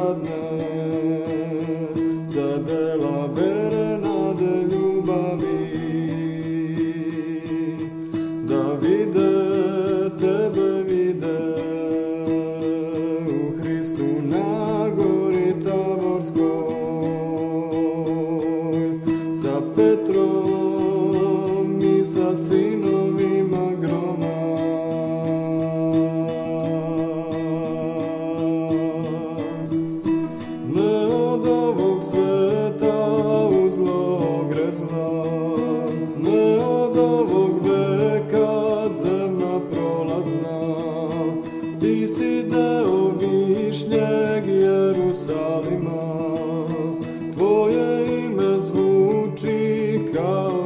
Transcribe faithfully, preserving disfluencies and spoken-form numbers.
radne, za dela vere, nade, ljubavi, da vide tebe, vide u Hristu na gori Taborskoj, sa Petrom i sa sinovima groma. Ne od ovog sveta uzlog rezla, ne od ovog veka zemna prolazna, ti si deo višnjeg Jerusalima, tvoje ime zvuči kao